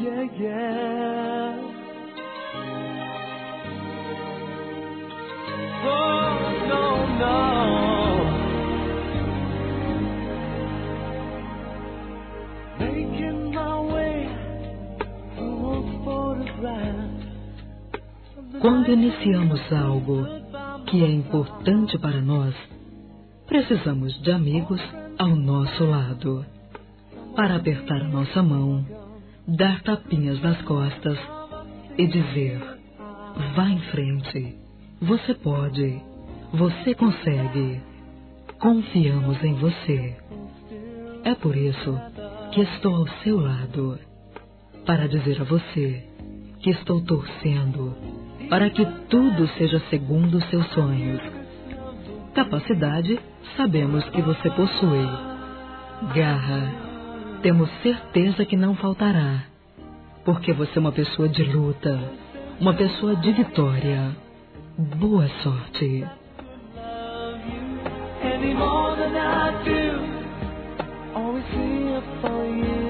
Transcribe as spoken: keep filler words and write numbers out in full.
yeah, yeah. Oh, no, no. Making my way through a photograph. Quando iniciamos algo que é importante para nós, precisamos de amigos ao nosso lado, para apertar nossa mão, dar tapinhas nas costas e dizer: vá em frente, você pode, você consegue, confiamos em você. É por isso que estou ao seu lado, para dizer a você que estou torcendo para que tudo seja segundo os seus sonhos. Capacidade, sabemos que você possui. Garra, temos certeza que não faltará, porque você é uma pessoa de luta, uma pessoa de vitória. Boa sorte. Any more than I do, always here for you.